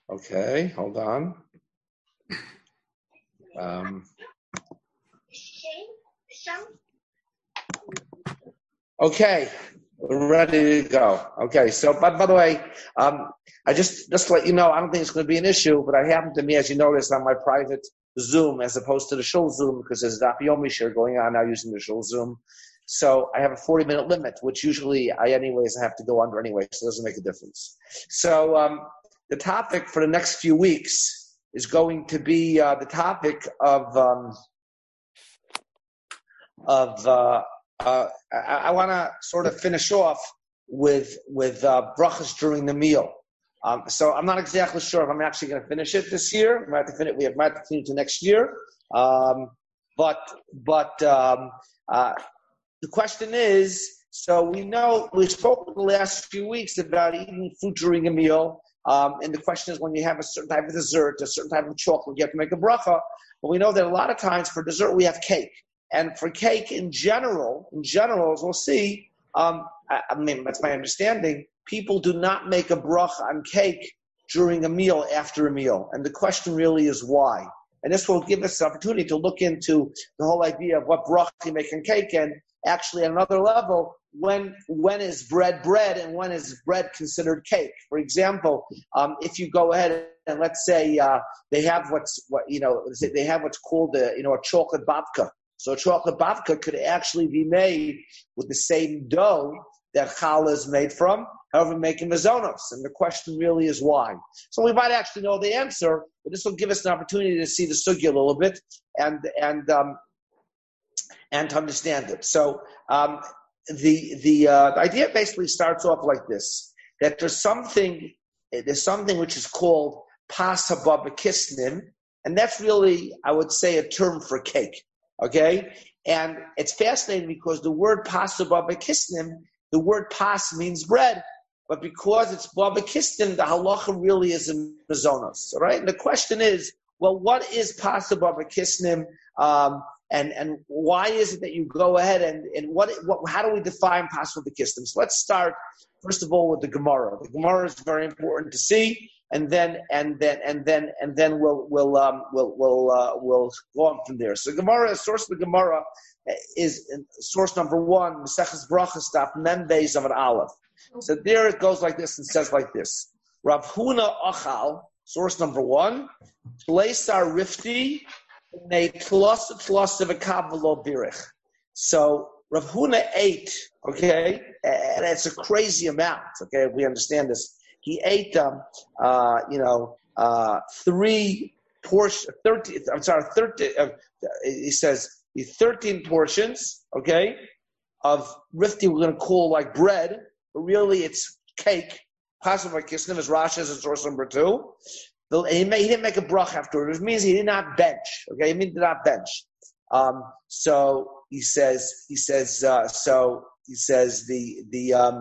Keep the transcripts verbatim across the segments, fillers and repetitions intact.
Okay, hold on. Um, okay, we're ready to go. Okay, so by, by the way, um, I just just to let you know, I don't think it's going to be an issue, but I happen to me, as you noticed, on my private Zoom as opposed to the shul Zoom because there's Daf Yomi share going on now using the shul Zoom. So I have a forty minute limit, which usually I anyways have to go under anyway, so it doesn't make a difference. So um, the topic for the next few weeks is going to be uh, the topic of um, of uh, uh, I, I want to sort of finish off with with uh, brachas during the meal. Um, so I'm not exactly sure if I'm actually going to finish it this year. We might have to finish. We have might have to continue to next year. Um, but but um, uh, the question is, so we know we spoke the last few weeks about eating food during a meal. Um, and the question is, when you have a certain type of dessert, a certain type of chocolate, you have to make a bracha. But we know that a lot of times for dessert we have cake. And for cake in general, in general, as we'll see, um, I, I mean, that's my understanding, people do not make a bracha on cake during a meal after a meal. And the question really is why. And this will give us an opportunity to look into the whole idea of what bracha you make on cake, and actually at another level, when when is bread bread and when is bread considered cake? For example, um, if you go ahead and let's say uh, they have what's what you know they have what's called a you know a chocolate babka. So a chocolate babka could actually be made with the same dough that challah is made from, however, making mazonos. And the question really is why. So we might actually know the answer, but this will give us an opportunity to see the sugya a little bit and and um, and to understand it. So um, the the, uh, the idea basically starts off like this: that there's something there's something which is called pas haba b'kisnim, and that's really, I would say, a term for cake. Okay, and it's fascinating because the word pas haba b'kisnim, the word pas means bread, but because it's baba kistim, the halacha really is in mazonos. All right, and the question is, well, what is pas haba b'kisnim? Um, And and why is it that you go ahead and, and what, what how do we define pas haba b'kisnim? So let's start first of all with the Gemara. The Gemara is very important to see, and then and then and then and then we'll we'll um, we'll we'll uh, we'll go on from there. So Gemara, source of the Gemara is source number one, Maseches Brachos, Daf Mem Beis Amud Aleph. So there it goes like this and says like this: Rav Huna Achal, source number one, Tleisar Rifti. So Rav Huna ate, okay, and it's a crazy amount, okay, if we understand this. He ate, um, uh, you know, uh, three portions, thirteen, I'm sorry, thirteen, uh, he says, thirteen portions, okay, of rifti we're going to call like bread, but really it's cake, possibly kisnim, as Rashi says in source number two. He didn't make a brach afterward, which means he did not bench. Okay, he did not bench. Um, so he says, he says, uh, so he says the the um,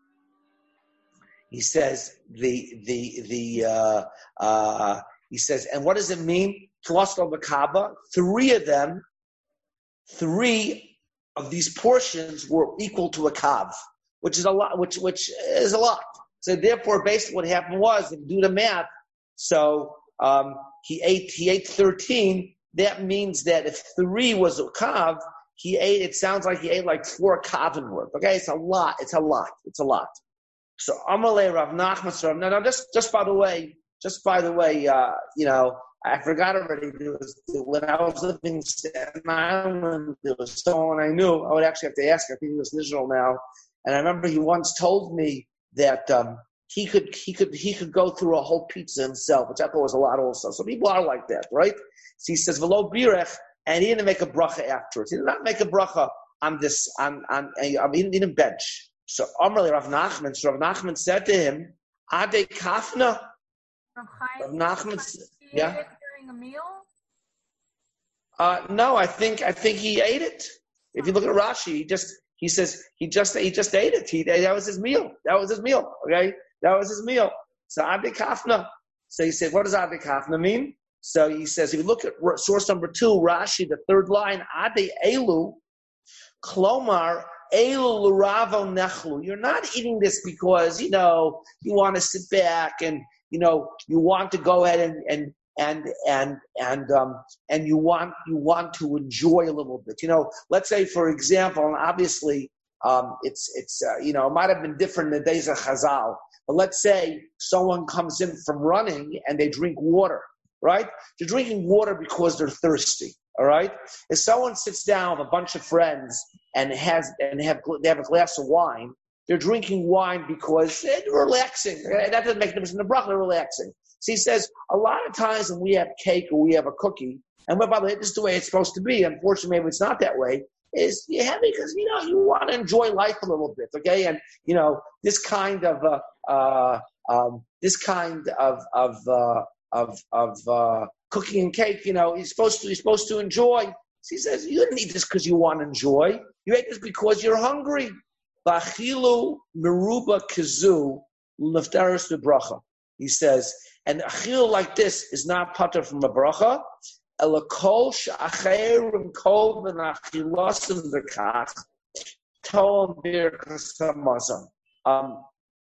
he says the the the uh, uh, he says, and what does it mean? Tlaslo Makaba. Three of them, three of these portions were equal to a kav, which is a lot. Which which is a lot. So therefore, basically, what happened was, if you do the math. So um, he ate he ate thirteen. That means that if three was a kav, he ate. It sounds like he ate like four kavin worth. Okay, it's a lot. It's a lot. It's a lot. So Amalei Rav Nachman. Now, now, just just by the way, just by the way, uh, you know, I forgot already. There was, when I was living in Staten Island, there was someone I knew. I would actually have to ask. I think he was in Israel now, and I remember he once told me that. Um, He could he could he could go through a whole pizza himself, which I thought was a lot also. So people are like that, right? So he says velo birech, and he didn't make a bracha afterwards. He did not make a bracha on this on on. I mean, he didn't bench. So Amrli Rav Nachman. So Rav Nachman said to him, "Ade kafna." Rav Nachman, yeah. During a meal? Uh, no, I think I think he ate it. If you look at Rashi, he just he says he just he just ate it. He that was his meal. That was his meal. Okay. That was his meal. So Adi Kafna. So he said, what does Adi Kafna mean? So he says, if you look at source number two, Rashi, the third line, Adi Elu, Klomar, Elu Luravo Nechlu. You're not eating this because, you know, you want to sit back and, you know, you want to go ahead and and and and and um and you want you want to enjoy a little bit. You know, let's say for example, and obviously um it's it's uh, you know, it might have been different in the days of Chazal, but let's say someone comes in from running and they drink water, right? They're drinking water because they're thirsty. All right. If someone sits down with a bunch of friends and has and have they have a glass of wine, they're drinking wine because they're relaxing. That doesn't make a difference in the bracha. They're relaxing. So he says a lot of times when we have cake or we have a cookie, and by the way, this is the way it's supposed to be. Unfortunately, maybe it's not that way. Is you have it because you know you want to enjoy life a little bit, okay? And you know this kind of uh, uh, um, this kind of of uh, of of uh, cooking and cake, you know, you're supposed to you're supposed to enjoy. So he says you didn't eat this because you want to enjoy. You ate this because you're hungry. B'achilu meruba kizu l'naftaris bebracha. He says, and achil like this is not pater from a bracha. Elakol she'acherim kol v'nachilasim dekach tom birkas hamazon. Um,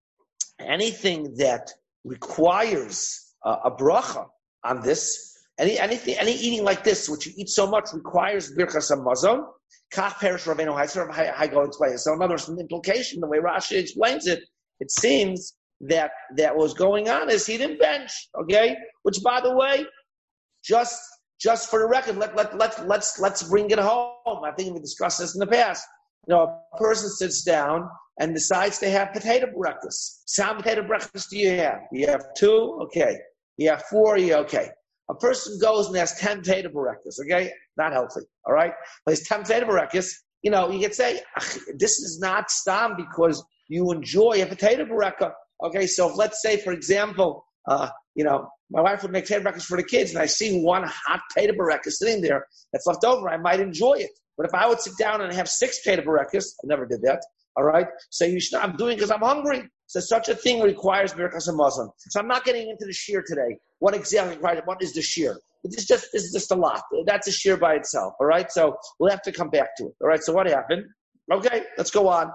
anything that requires uh, a bracha on this, any anything, any eating like this, which you eat so much, requires birkas hamazon. Kach perish Rabbeinu Haitzer Hago explains. So in other words, the implication, the way Rashi explains it, it seems that that was going on is he didn't bench, okay? Which, by the way, just just for the record, let let let let's let's bring it home. I think we discussed this in the past. You know, a person sits down and decides to have potato breakfast. So how many potato breakfast do you have? You have two, okay. You have four, you okay. A person goes and has ten potato breakfast, okay? Not healthy, all right? But it's ten potato breakfast. You know, you could say, this is not stam because you enjoy a potato breakfast. Okay, so if, let's say, for example, uh, you know, my wife would make potato breakfast for the kids, and I see one hot potato breakfast sitting there that's left over, I might enjoy it. But if I would sit down and have six potato breakfasts, I never did that, all right? So you should, I'm doing it because I'm hungry. So such a thing requires birkas hamazon. So I'm not getting into the shear today. What exactly, right? What is the shear? This is just, this is just a lot. That's a shear by itself, all right? So we'll have to come back to it, all right? So what happened? Okay, let's go on.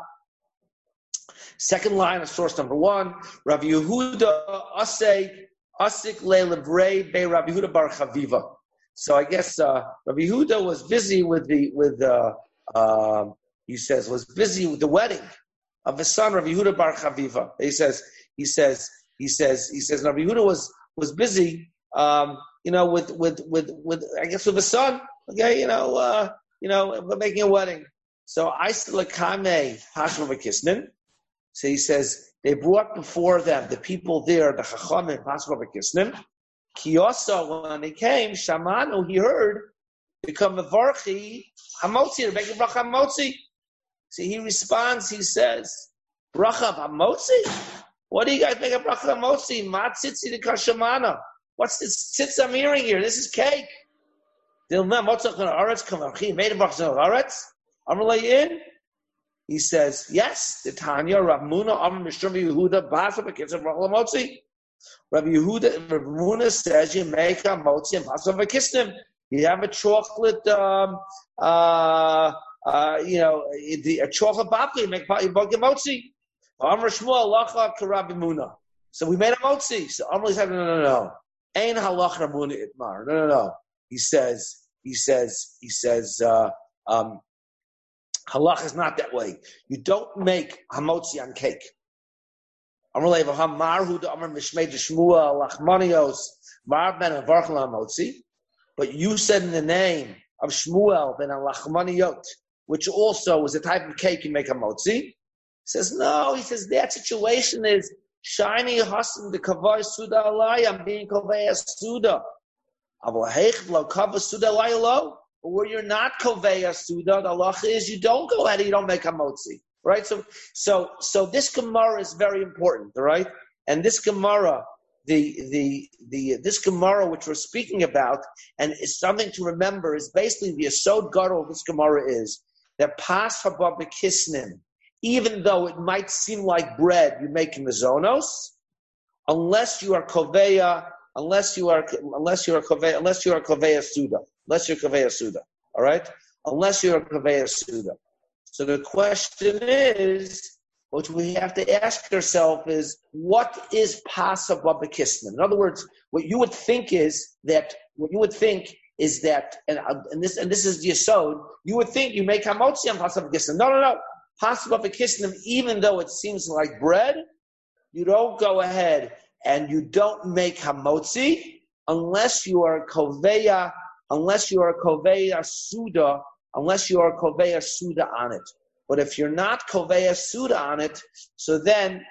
Second line of source number one, Rav Yehuda Asek Asik Le'Levrei Be Rav Yehuda Bar Chaviva. So I guess uh, Rav Yehuda was busy with the with uh, uh, he says was busy with the wedding of his son Rav Yehuda Bar Chaviva. He says he says he says he says Rav Yehuda was was busy, um, you know, with with with with I guess with his son. Okay, you know, uh, you know, making a wedding. So I still Kame Hashma V'Kisnin. So he says, they brought before them, the people there, the Chachamim, Pascha V'Kisnim. Kiyosa, when they came, Shamanu, he heard, become a Varchi, Hamotzi, to make a bracha Hamotzi. So he responds, he says, bracha Hamotzi? What do you guys make a bracha Hamotzi? Matzitzi de Kashamana. What's this sitz I'm hearing here? This is cake. Dilma Motzach and Aretz Kamarchi, made a bracha Aretz. I'm going to lay in. He says, yes, the Tanya, Rav Muna, Amr Mishra Yehuda, Basa V'Kisnim, Rachel Motzi. Rav Yehuda, Rav Muna says you make a Motzi and Basa V'Kisnim. You have a chocolate, um, uh, uh, you know, the, a chocolate babka, you make a Motzi. Amr Shmuel, Lacha, Karabi Muna. So we made a Motzi. So Amr said, no, no, no. Ein halach Rav Muna itmar. No, no, no. He says, he says, he says, uh, um, halach is not that way. You don't make hamotzi on cake. But you said in the name of Shmuel ben al-lachmaniyot, which also is a type of cake you make hamotzi. He says, no, he says, that situation is shiny hasim the kavai suda alai, I'm being kavai suda. But where you're not koveya suda, the halacha is you don't go ahead and you don't make a motzi, right? So, so, so this Gemara is very important, all right? And this Gemara, the the the this Gemara which we're speaking about, and is something to remember, is basically the Yesod Gadol of this Gemara is that pas haba b'kisnim, even though it might seem like bread you make in the zonos, unless you are koveya, unless you are unless you are koveya, unless you are koveya suda. Unless you're Kaveya Suda, all right? Unless you're Kaveya Suda. So the question is, what we have to ask ourselves is, what is Pasa Babakisman? In other words, what you would think is that, what you would think is that, and, and this and this is the Yesod, you would think you make Hamotzi on Pasa Babakisman. No, no, no. Pasa Babakisman, even though it seems like bread, you don't go ahead and you don't make Hamotzi unless you are Koveya, unless you are Koveya Suda, unless you are Koveya Suda on it. But if you're not Koveya Suda on it, so then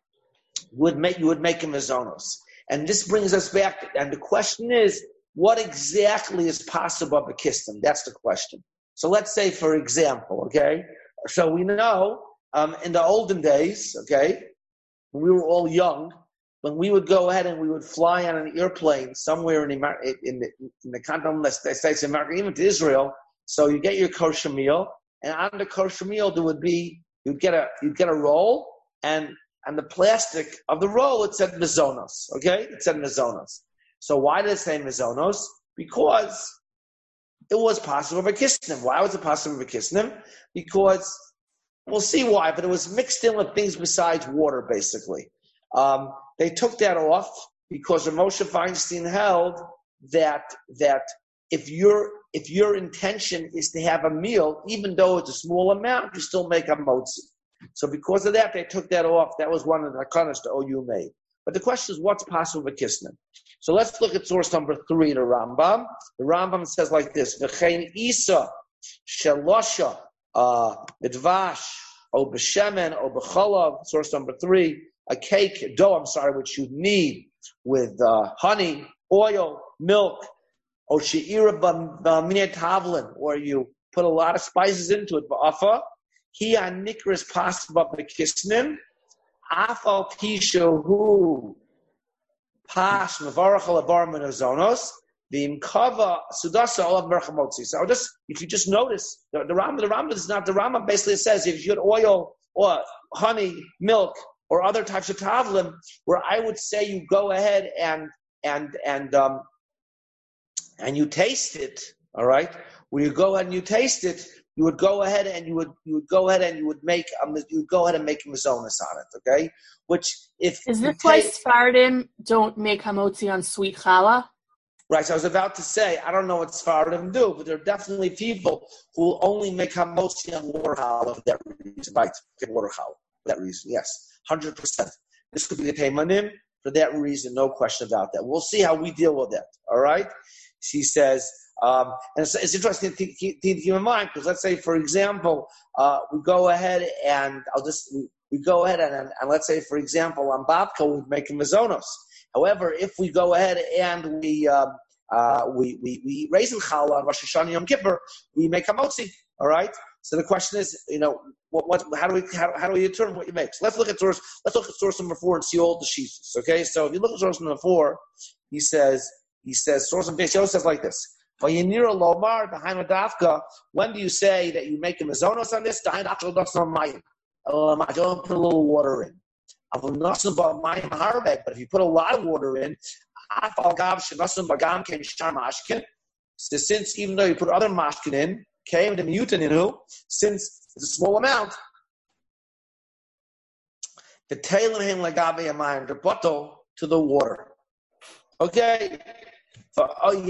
you would make, you would make a Mazonos. And this brings us back, and the question is, what exactly is possible Bakistan? That's the question. So let's say, for example, okay, so we know um, in the olden days, okay, when we were all young, when we would go ahead and we would fly on an airplane somewhere in the, in the, in the continental States of America, even to Israel, so you get your kosher meal, and on the kosher meal there would be, you'd get a, you'd get a roll, and and the plastic of the roll, it said Mazonos, okay? It said Mazonos. So why did it say Mazonos? Because it was possible for Kisnem. Why was it possible for Kisnem? Because, we'll see why, but it was mixed in with things besides water, basically. Um, they took that off because Moshe Feinstein held that that if your if your intention is to have a meal, even though it's a small amount, you still make a motzi. So because of that, they took that off. That was one of the nakanas the O U made. But the question is, what's possible with Kisnem? So let's look at source number three, the Rambam. The Rambam says like this: V'chein isa shelosha b'dvash o b'shemen o b'cholav. Source number three: a cake dough. I'm sorry, which you knead with uh, honey, oil, milk, or she'ira b'minei tavlin, or you put a lot of spices into it. Ba'afa he anikras pasba b'kisnim. Afal tishu pas mevarachal abar menazonos v'imkava sudasa olav merchamotzi. So just if you just notice the, the Rambam, the Rambam is not the Rambam. Basically, it says if you had oil or honey, milk, or other types of tavlim, where I would say you go ahead and and and um and you taste it. All right, where you go ahead and you taste it. You would go ahead and you would you would go ahead and you would make um, you would go ahead and make a mazonis on it, okay? Which if is this why Sfaradim don't make hamotzi on sweet challah? Right. So I was about to say I don't know what Sfaradim do, but there are definitely people who will only make hamotzi on water challah for that reason. Right, water challah for that reason. Yes, hundred percent. This could be the teimanim for that reason. No question about that. We'll see how we deal with that. All right. She says. Um, and it's, it's interesting to keep, to keep in mind because let's say, for example, uh, we go ahead and I'll just we, we go ahead and, and, and let's say, for example, on babka we make mazonos. However, if we go ahead and we uh, uh, we we we eat raisin challah on Rosh Hashanah Yom Kippur, we make hamotzi. All right. So the question is, you know, what what how do we how, how do we determine what you make? So let's look at source. Let's look at source number four and see all the sheets. Okay. So if you look at source number four, he says he says source number four says like this. When do you say that you make a mazonos on this? I don't put a little water in. But if you put a lot of water in, so since even though you put other mashkin in, came the mutant in who, since it's a small amount, the tailor him lagabe amayim, the bottle to the water. Okay. And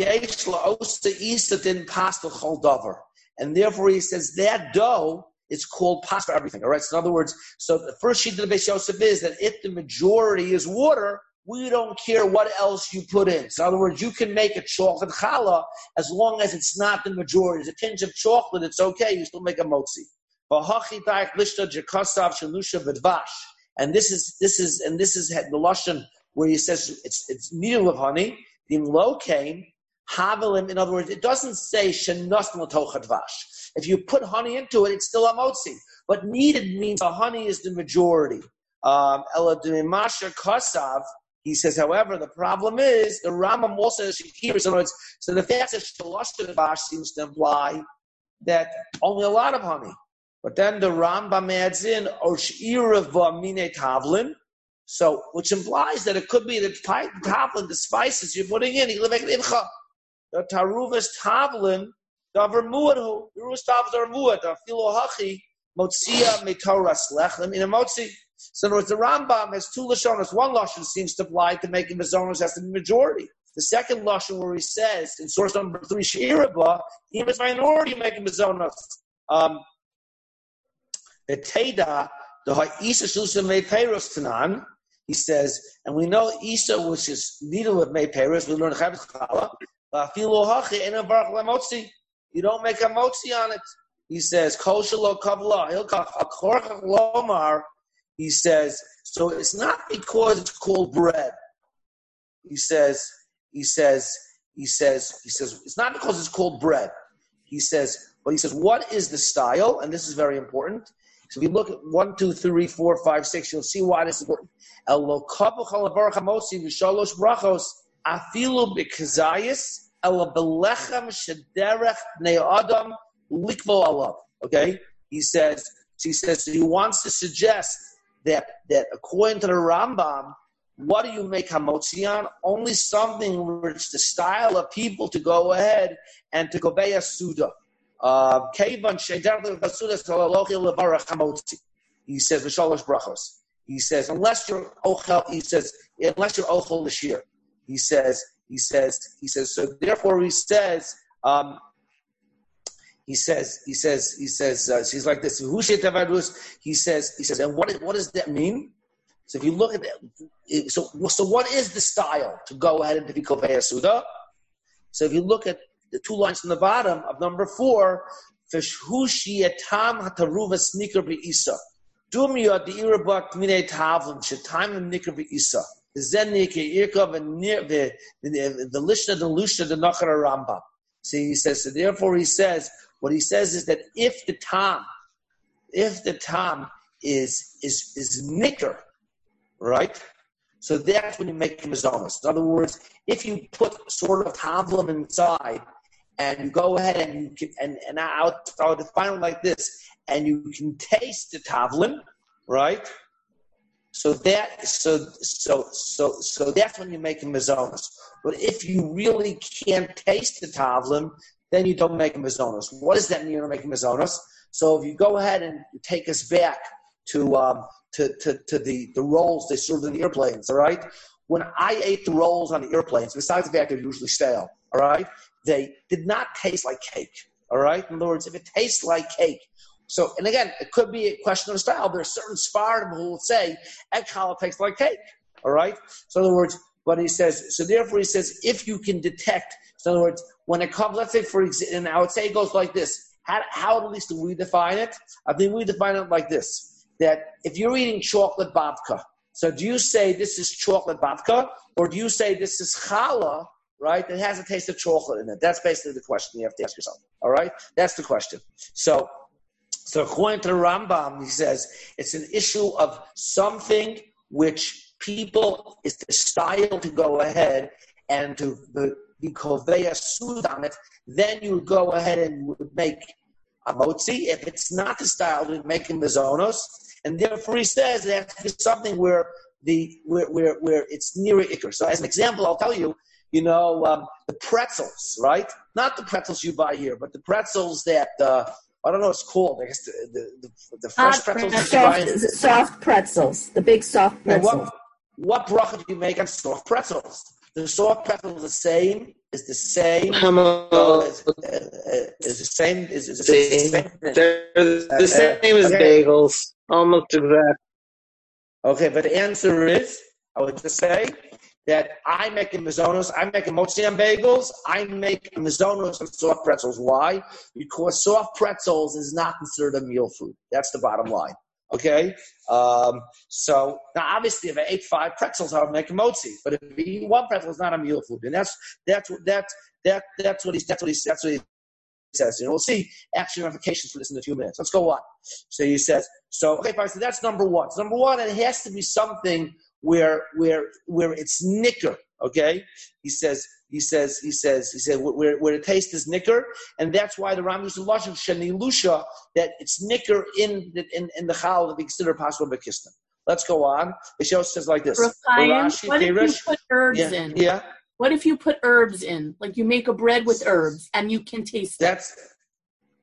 therefore he says that dough is called pas for everything. All right. So in other words, so the first sheet of the Beis Yosef is that if the majority is water, we don't care what else you put in. So in other words, you can make a chocolate challah as long as it's not the majority. There's a tinge of chocolate, it's okay. You still make a motzi. And this is this is and this is the lashon where he says it's it's needed with honey. The low came, havelim, in other words, it doesn't say shenos l'tocha dvash. If you put honey into it, it's still a motzi. But needed means the honey is the majority. Um, kasav, he says, however, the problem is, the Rambam also says here, so the fact that shalosh dvash seems to imply that only a lot of honey. But then the Rambam adds in, osh'ira v'amine tavlin, so, which implies that it could be the tavlin, the spices you're putting in, you make it incha. The taruvas tavlin, the vermuadhu, the taruvas tavlin, the vermuad, the filo hachi, Motzia Metoras Lechem in a Motzi. So in other words, the Rambam has two Lashonas. One Lashon seems to apply to making Mazonos as the majority. The second Lashon where he says, in source number three, She'irabah, he was minority making Mazonos. Um, the Teda, the Ha'isa Shlusa Mei Peiros Tanan, he says, and we know Isa, which is needle with Mei Peiros, we learn Chavit Chala, you don't make a motzi on it. He says, Koshalo Kabbalah, Lomar. He says, so it's not because it's called bread. He says, he says, he says, he says, it's not because it's called bread. He says, but he says, what is the style? And this is very important. So if you look at one, two, three, four, five, six, you'll see why this is important. Afilu b'kazayis ela belechem shederech bnei adam likvo alav. Okay, he says. He says so he wants to suggest that that according to the Rambam, what do you make hamotzi on? Only something which the style of people to go ahead and to go beya suda. Kevan shederech b'suda salalochi levarach hamotzi. He says v'shalosh brachos. He says unless you're ochel. He says unless you're ochel l'shir. He says, he says, he says, so therefore he says, um, he says, he says, he says, uh, he's like this, he says, he says, and what, is, what does that mean? So if you look at that, so, so what is the style to go ahead and to be Kovei Suda? So if you look at the two lines from the bottom of number four, Feshhushi etam hataruva sneaker be'isa. Dumya de'irabak mine tavlim shetam nikr be'isa. The the lishna the lusha the nachar Rambam. See, he says. So therefore, he says what he says is that if the tam, if the tam is is is nicker, right? So that's when you make mazonos. In other words, if you put sort of tavlim inside, and you go ahead and you can, and and I'll, I'll define it like this, and you can taste the tavlim, right? So that so so so so that's when you make a mazonos. But if you really can't taste the tavlim, then you don't make a mazonos. What does that mean? You don't make a mazonos. So if you go ahead and take us back to um, to, to to the the rolls they served in the airplanes, all right? When I ate the rolls on the airplanes, besides the fact they're usually stale, all right, they did not taste like cake, all right. In other words, if it tastes like cake. So, and again, it could be a question of style. There are certain Sfardim who will say, egg challah tastes like cake, all right? So, in other words, what he says, so therefore he says, if you can detect, so in other words, when it comes, let's say, for example, and I would say it goes like this. How, how at least do we define it? I think we define it like this, that if you're eating chocolate babka, so do you say this is chocolate babka, or do you say this is challah, right, that has a taste of chocolate in it? That's basically the question you have to ask yourself, all right? That's the question. So, So according to the Rambam, he says it's an issue of something which people is the style to go ahead and to be kovei sud on it. Then you would go ahead and would make a motzi. If it's not the style, to make mazonos. And therefore, he says it has to be something where the where where, where it's near ikr. So as an example, I'll tell you. You know um, the pretzels, right? Not the pretzels you buy here, but the pretzels that. Uh, I don't know what it's called. I guess the the, the, the fresh pretzels. Soft, soft pretzels. The big soft pretzels. What, what bracha do you make on soft pretzels? The soft pretzels the same. Is the same. Uh, is, uh, is the same. Is, is the same. same. They're the uh, same uh, as okay. Bagels. Almost exact. Okay, but the answer is, I would just say that I make a mazonos, I make a motzi on bagels, I make a mazonos on soft pretzels. Why? Because soft pretzels is not considered a meal food. That's the bottom line. Okay? Um, so, now obviously if I ate five pretzels, I would make a motzi. But if you eat one pretzel, it's not a meal food. And that's that's that's that that's what he that's what he that's what he says. And we'll see action ramifications for this in a few minutes. Let's go on. So he says, so okay, fine, so that's number one. So number one, it has to be something where where where it's nicker, okay? He says, he says, he says, he said where where the taste is nicker, and that's why the Ram used to lashon sheni lusha, that it's nicker in the in, in the chal that we consider possible bekisna. Let's go on. The show says like this. Rafaim, what if you put herbs yeah, in? Yeah. What if you put herbs in? Like you make a bread with herbs and you can taste that's, it.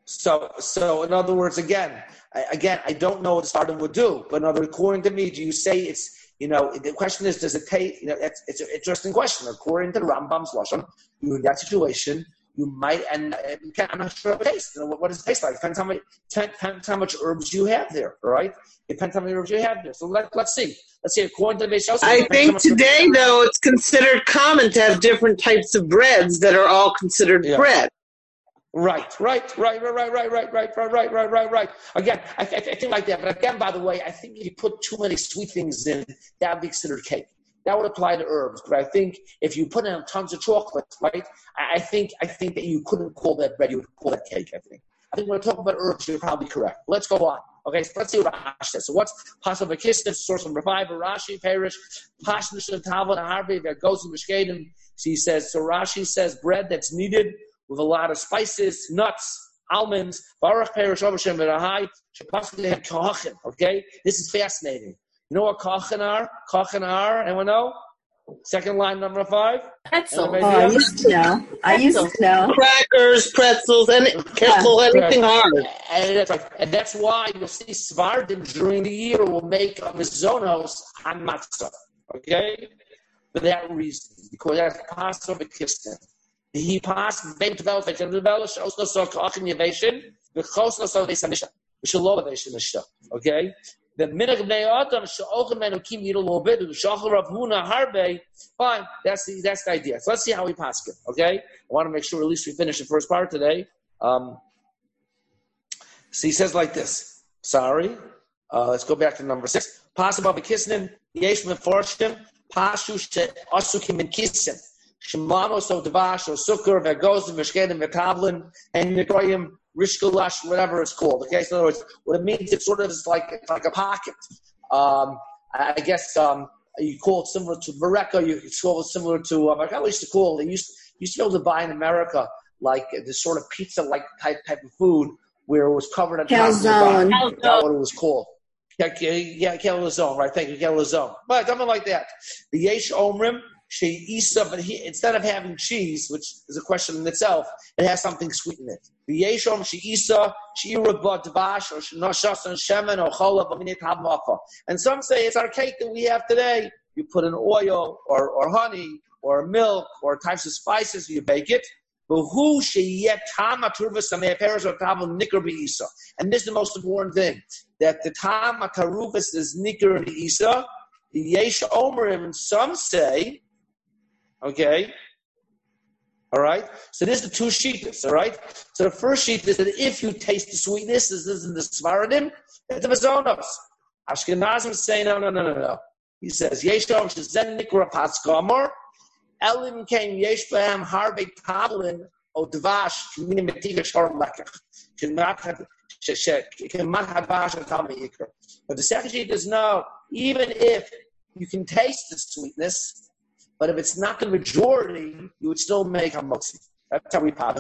So, so in other words, again, I, again, I don't know what the Sfardim would do, but in other, according to me, do you say it's, you know, the question is, does it take, you know, it's, it's an interesting question. According to the Rambam's Lashon, you in that situation, you might, and you can't, I'm not sure of the taste. You know, what, what does it taste like? Depends how much, depends how much herbs you have there, all right? Depends how many herbs you have there. So let, let's see. Let's see, according to the Beis Yosef, I think today, though, it's considered common to have different types of breads that are all considered yeah. bread. Right, right, right, right, right, right, right, right, right, right, right, right, right. Again, I, I, I think like that. But again, by the way, I think if you put too many sweet things in, that would be considered cake. That would apply to herbs. But I think if you put in tons of chocolate, right, I, I think I think that you couldn't call that bread, you would call that cake, I think. I think when we're talking about herbs, you're probably correct. Let's go on. Okay, so let's see what Rashi says. So what's possible? Kislev, source number five, Rashi, Perish, Pashnish, and Tavon, Harvey, that goes in Mishkedim. So he says, so Rashi says bread that's kneaded with a lot of spices, nuts, almonds, Baruch Perish, Ovashem, Berahai, Shapasli, Kachin. Okay, this is fascinating. You know what Kachin are? Kachin are, anyone know? Second line, number five. Pretzel. Oh, I used to know. I used to know. Crackers, pretzels, and kettle, anything hard. And that's, right. and that's why you'll see Svardim during the year will make a mizonos and matzah. Okay? For that reason. Because that's Passover Kislev. He passed baby development and developed also so kachin yavation, the chosno so they sanisha. We should love yavation mishnah. Okay? The minhag bnei adam she'ochem menukim eat a little bit. The shachar Rav Huna harbe. Fine, that's the that's the idea. So let's see how we pass it. Okay, I want to make sure at least we finish the first part today. Um, so he says like this. Sorry, uh, let's go back to number six. Possible b'kisnin yesh meforshim pashu she'asukim in kisim shemano so devash or sukkar v'gozim v'shkedim v'tavlin and negoyim. Rishkalash, whatever it's called. Okay, so in other words, what it means, it sort of is like it's like a pocket. Um, I guess um, you call it similar to Bareka. You call it similar to uh, like I used to call it. They used used to be able to buy in America like this sort of pizza-like type type of food where it was covered in calzone. That's what it was called. Yeah, yeah, calzone, right? Thank you, calzone. But something like that. The Yesh Omrim. She isa, but he, instead of having cheese, which is a question in itself, it has something sweet in it. The yeshom she isa, she irabot dvash or noshas and shemen or cholav aminit habmacha. And some say it's our cake that we have today. You put in oil or, or honey or milk or types of spices, you bake it. But who she yet tama turvas samei peres or tabel nikar beisa. And this is the most important thing, that the tama taruvas is nikar beisa. The yesh omrim, and some say. Okay, all right. So this is the two sheetas. All right. So the first sheet is that if you taste the sweetness, this is in the Svaradim, it's the Mazonos. Ashkenazim say no, no, no, no, no. He says Yeshom shezen nikra paskamor elim came yesh behem harbe tavlin o dvash minim metiga sharm lekach cannot have cannot have bash and tell me. But the second sheet is no. Even if you can taste the sweetness. But if it's not the majority, you would still make hamotzi. That's how we pass.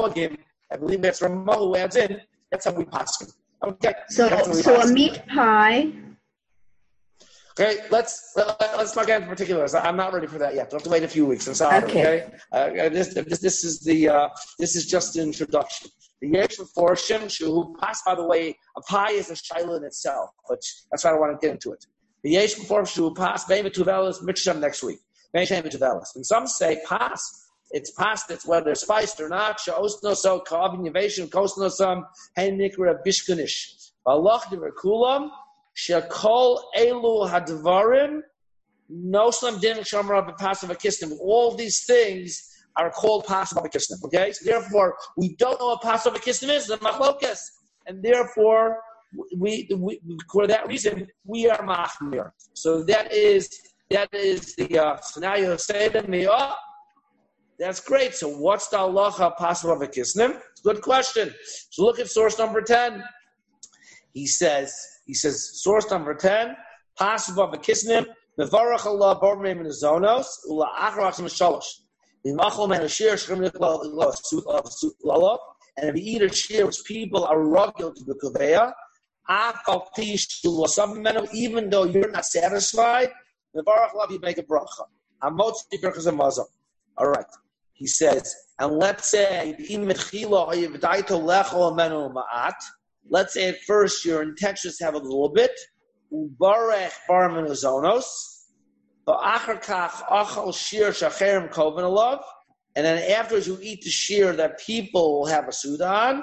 I believe that's Ramah who adds in. That's how we pass. Okay. So, so a meat pie. Okay, let's let's not get into particulars. I'm not ready for that yet. We'll have to wait a few weeks. I'm sorry. Okay. okay? Uh, this, this this is the uh, this is just the introduction. The yesh meforshim who pass. By the way, a pie is a shiloh in itself, but that's why I don't want to get into it. The yesh meforshim who pass. Maybe tuvelas mitcham next week. And some say pas, it's pasta, it's whether it's spiced or not. Sha'osno so kavin yavation kosno some hey nikra bishkunish. Allah kulam shakol elu hadvarim noslam din shamra b'pasav akisnim. All these things are called pasav akisnim. Okay, so therefore we don't know what pasav akisnim is. The machlokas, and therefore we, we for that reason we are machmir. So that is. That is the, uh, so now you'll say to me, oh, that's great. So what's the halacha pasuk of a kisnim? Good question. So look at source number ten. He says, he says, source number ten, pasuk of a kisnim, mevarach Allah bar meim zonos, ula achrach mishalosh. V'machol men ashir shchim l'lo, and if you eat a shir which people are rugged to the kuveya, even though you're not satisfied, the Baruch Love, you make a bracha. Hamotzi berachas hamazon. All right. he says, and let's say, let's say at first your intention is to have a little bit, and then afterwards you eat the shear that people will have a sudan,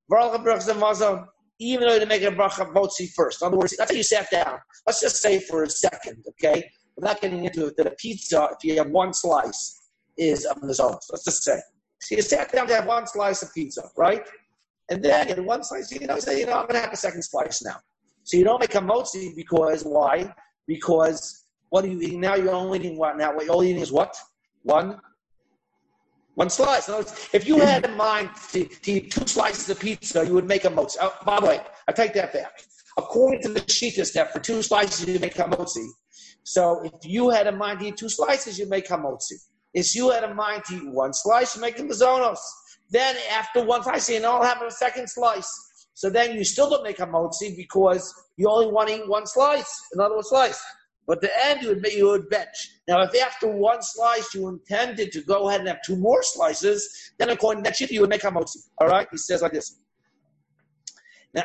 even though you make a bracha motzi first. In other words, let's say you sat down. Let's just say for a second, okay? Without getting into it, that a pizza, if you have one slice, is of the zones. Let's just say. So you sat down to have one slice of pizza, right? And then in one slice, you know, you say, you know, I'm going to have a second slice now. So you don't make a motzi because, why? Because what are you eating now? You're only eating what now? What you're only eating is what? One? One slice. In other words, if you had in mind to, to eat two slices of pizza, you would make a motzi. Oh, by the way, I take that back. According to the Shitas, that for two slices you make a motzi. So if you had in mind to eat two slices, you make a motzi. If you had in mind to eat one slice, you make a mazonos. Then after one slice, you know, I'll have a second slice. So then you still don't make a motzi because you only want to eat one slice, another slice. But at the end, you would, you would bench. Now, if after one slice you intended to go ahead and have two more slices, then according to that shit, you would make a motzi. All right? He says like this. Now,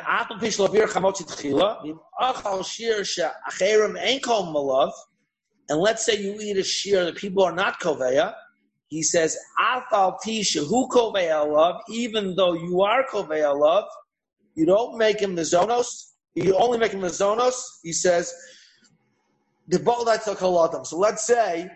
and let's say you eat a shear that people are not koveya, he says, even though you are koveya love, you don't make him the zonos, you only make him the zonos, he says, the ba'alatzakaladam. So let's say,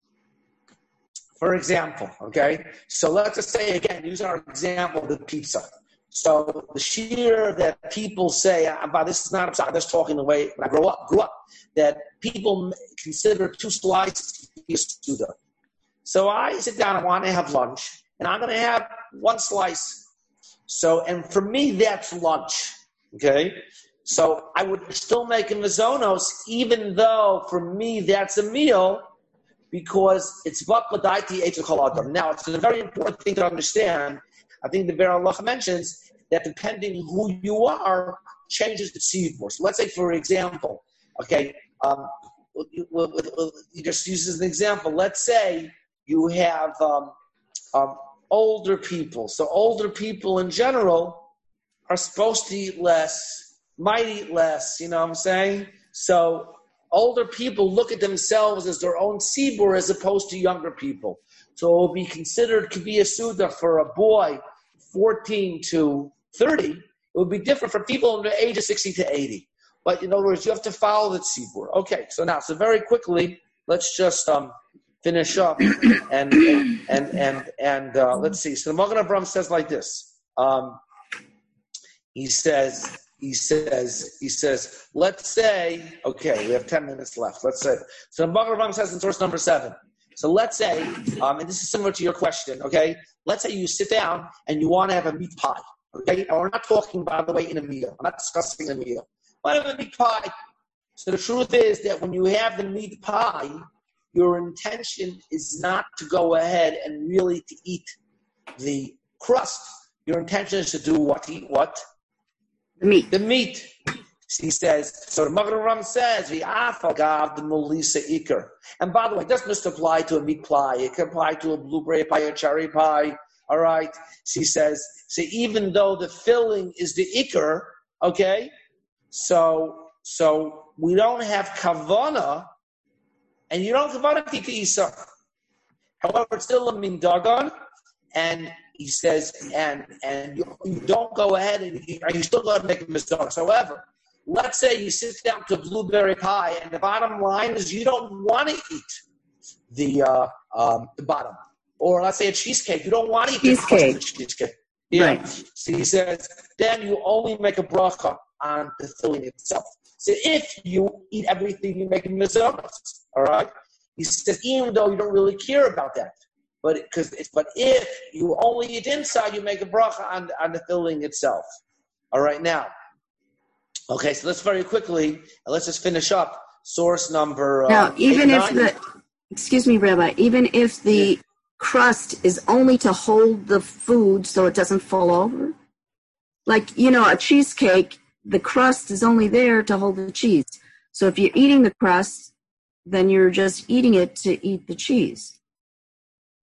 for example, okay, so let's just say again, use our example of the pizza. So the shear that people say, about this is not, I'm just talking the way when I grow up, grew up, that people consider two slices to be a suda. So I sit down and want to have lunch, and I'm going to have one slice. So, and for me, that's lunch, okay? So I would still make a mazonos, even though for me that's a meal, because it's vakladaiti eitzukol adam. Now, it's a very important thing to understand. I think the Be'er Allah mentions that depending who you are, changes the tzibur. So let's say, for example, okay, um, you, you just use as an example. Let's say you have um, um, older people. So older people in general are supposed to eat less, might eat less, you know what I'm saying? So older people look at themselves as their own tzibur as opposed to younger people. So it will be considered to be a suda for a boy fourteen to thirty. It would be different for people in the age of sixty to eighty. But in other words, you have to follow the tzibur. Okay, so now, so very quickly, let's just um, finish up and and and and uh, let's see. So the Magen Avraham says like this. Um, he says. He says, he says, let's say, okay, we have ten minutes left. Let's say, so the Magen Avraham says in source number seven. So let's say, um, and this is similar to your question, okay? Let's say you sit down and you want to have a meat pie, okay? And we're not talking, by the way, in a meal. I'm not discussing a meal. I want to have a meat pie. So the truth is that when you have the meat pie, your intention is not to go ahead and really to eat the crust. Your intention is to do what? Eat what? The meat. The meat. He says, so the Magen Avraham says, V'afagav the Melissa Iker. And by the way, it doesn't just apply to a meat pie. It can apply to a blueberry pie, a cherry pie. All right? She says, so even though the filling is the Iker, okay, so so we don't have kavana, and you don't have kavana to Isa. However, it's still a mindagon, and he says, and and you, you don't go ahead and you, you still got to make a mistake. However, let's say you sit down to blueberry pie, and the bottom line is you don't want to eat the uh, um, the bottom. Or let's say a cheesecake, you don't want to eat cheesecake. the cheesecake. Yeah. Right. So he says, then you only make a bracha on the filling itself. So if you eat everything, you make a mizranos. All right. He says, even though you don't really care about that, but because but if you only eat inside, you make a bracha on on the filling itself. All right. Now. Okay, so let's very quickly, let's just finish up source number uh, Now, even eight, if nine. the, excuse me, Rabbi, even if the Yeah. crust is only to hold the food so it doesn't fall over, like, you know, a cheesecake, the crust is only there to hold the cheese. So if you're eating the crust, then you're just eating it to eat the cheese.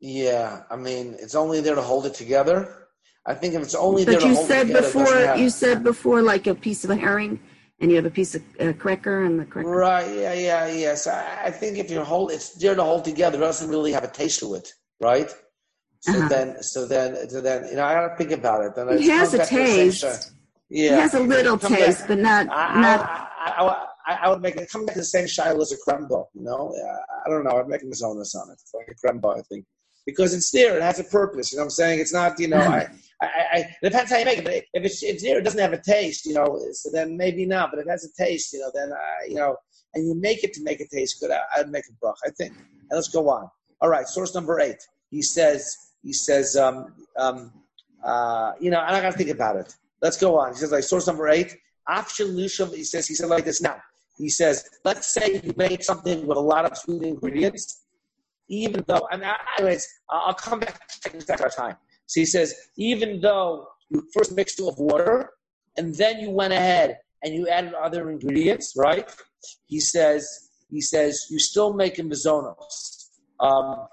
Yeah, I mean, it's only there to hold it together. I think if it's only But there to you hold said it together, before, it doesn't have. you said before, like a piece of a herring, and you have a piece of uh, cracker, and the cracker. Right, yeah, yeah, yes. I, I think if you hold, it's there to hold together. It doesn't really have a taste to it, right? So Uh-huh. then, so then, so then, you know, I gotta think about it. Then It it's has comes a back to the same taste. shit. It Yeah, has a little come taste, back. but not I, not. I, I, I, I would make it come back to the same shiloh as a crembo. You know, I don't know. I'd make a Mazonas on it, it's like a crembo, I think, because it's there. It has a purpose. You know what I'm saying? It's not. You know, I, I, I it depends how you make it. But if it's, it's there, it doesn't have a taste. You know, so then maybe not. But if it has a taste, you know, then I, you know, and you make it to make it taste good, I, I'd make a brach, I think. And let's go on. All right, source number eight. He says. He says. Um, um, uh, you know, and I got to think about it. Let's go on. He says, like, source number eight. He says, he said like this now. He says, let's say you made something with a lot of sweet ingredients, even though, and anyways, I'll come back to check exact our time. So he says, even though you first mixed it with water, and then you went ahead and you added other ingredients, right? He says, he says, you still make in Mazonos. Um,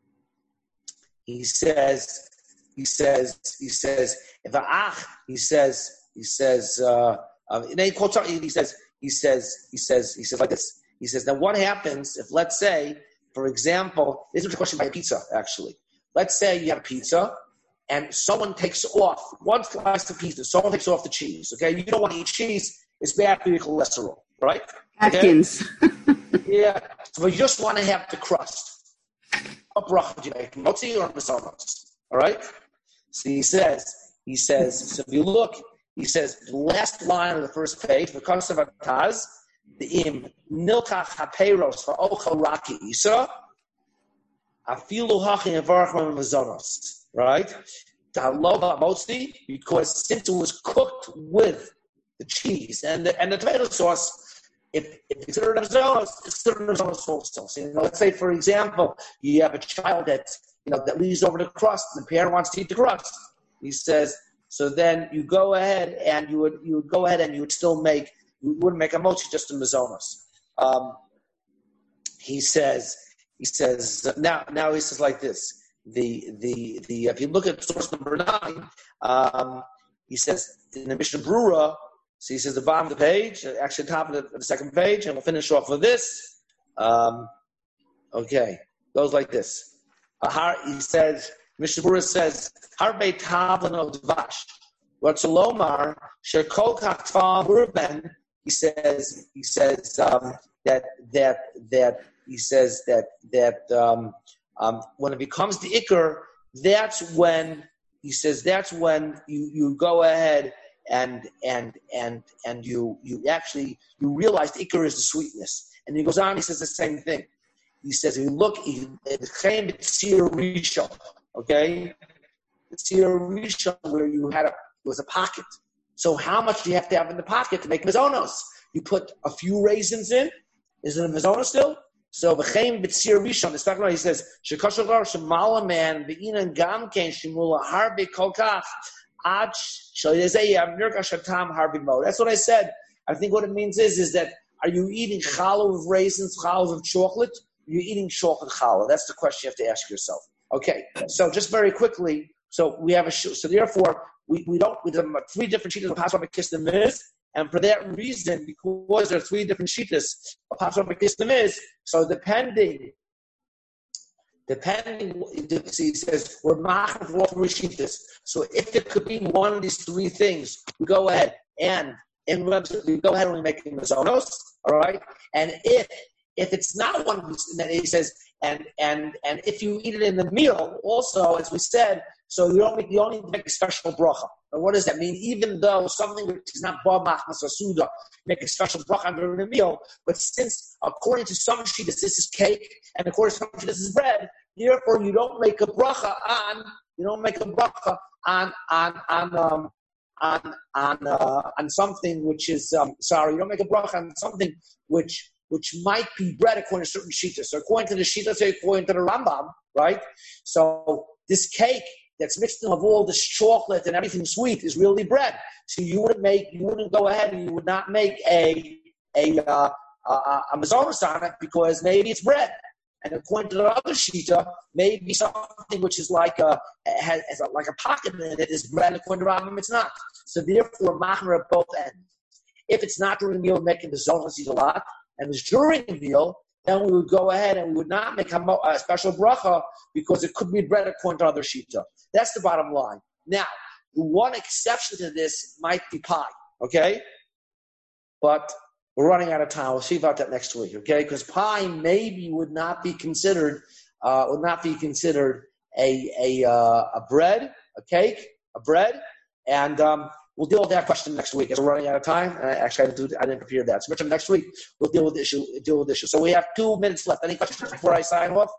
he says, he says, he says, if a ach, he says, he says, uh, um, he says, he says, he says, he says like this. He says, now what happens if, let's say, for example, this is a question by a pizza, actually. Let's say you have a pizza, and someone takes off one slice of pizza. Someone takes off the cheese. Okay, you don't want to eat cheese; it's bad for your cholesterol, right? Atkins. Okay? Yeah. So you just want to have the crust. What bracha do you make? Motzi or mazonos? All right. So he says, he says. So if you look, he says the last line of the first page. Because of ataz, the im nilkach haperos for ochel raki isa. Afilu hachin avarach mazonos. Right? Because since it was cooked with the cheese and the, and the tomato sauce, if, if it's considered a mazonos, it's considered a mazonos also. So, you know, let's say, for example, you have a child that, you know, that leaves over the crust, and the parent wants to eat the crust. He says, so then you go ahead and you would you would go ahead and you would still make, you wouldn't make a mochi, just a mazonos. Um, he says, he says, now, now he says like this. The the the if you look at source number nine, um, he says in the Mishnah Brura, so he says the bottom of the page, actually top of the, the second page, and we'll finish off with this. Um, okay, goes like this. Uh, he says Mishnah Brura says Harbe Tavlan of Dvash. What's a lomar Shekol Kaktval Urban? He says he says um, that that that he says that that. Um, Um, when it becomes the ikr, that's when he says. That's when you, you go ahead and and and and you you actually you realize the ikr is the sweetness. And he goes on. He says the same thing. He says, if you look, it came to Tzir Rishon, okay, Tzir Rishon where you had a it was a pocket. So how much do you have to have in the pocket to make mazonos? You put a few raisins in. Is it a mazonos still? So v'chein b'tzir rishon, it's talking about, he says, shekoshagar shemala man v'inan gam ken shemula harbi kolkach ad shalizeya nirka shatam harbi mo. That's what I said. I think what it means is, is that are you eating challah with raisins, challah with chocolate? Are you eating chocolate challah? That's the question you have to ask yourself. Okay, so just very quickly, so we have a, so therefore, we, we don't, we have three different sheets of Passover Kistim is, and for that reason, because there are three different sheetas of Passover Kistim is, so depending, depending, so he says, we're machar for all three sheetas. So if it could be one of these three things, we go ahead and, and we go ahead and we make mazonos, all right? And if if it's not one of these, then he says, and and and if you eat it in the meal, also, as we said, so you don't make, you only make a special bracha. And what does that mean? Even though something which is not ba machmas or suda, make a special bracha during the meal, but since according to some shittas this is cake, and according to some shittas this is bread, therefore you don't make a bracha on you don't make a bracha on on on um, on on uh, on something which is um, sorry, you don't make a bracha on something which which might be bread according to certain shittas. So according to the shittas, according to the Rambam, right? So this cake that's mixed in of all this chocolate and everything sweet is really bread. So you wouldn't make, you wouldn't go ahead and you would not make a a uh, a, a mazonos on it because maybe it's bread. And according to the other shita, maybe something which is like a has, has a, like a pocket in it is bread. According to Rambam, it's not. So therefore, machmer at both ends. If it's not during the meal, making the zonas a lot, and it's during the meal, then we would go ahead and we would not make a, a special bracha because it could be bread according to other shita. That's the bottom line. Now, the one exception to this might be pie, okay? But we're running out of time. We'll see about that next week, okay? Because pie maybe would not be considered uh, would not be considered a a uh, a bread, a cake, a bread, and um, we'll deal with that question next week. As we're running out of time, and I, actually I didn't, do, I didn't prepare that. So next week we'll deal with the issue. Deal with the issue. So we have two minutes left. Any questions before I sign off?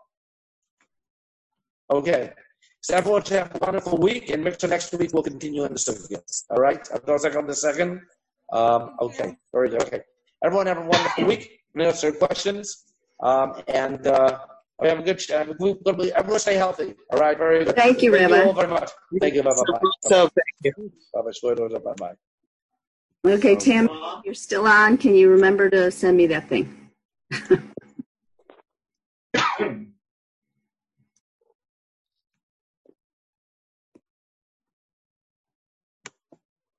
Okay. So everyone should have a wonderful week, and next week we'll continue in the subject. All right. I'll go second the second. Um, okay. Very good. Okay. Everyone have a wonderful week. Answer questions. Um, and uh, we have a good. Have a good everyone stay healthy. All right. Very good. Thank you, Thank Rabbi. you all very much. Thank you. Bye bye. So thank you. Bye bye. Bye bye. Okay, Tam, you're still on. Can you remember to send me that thing?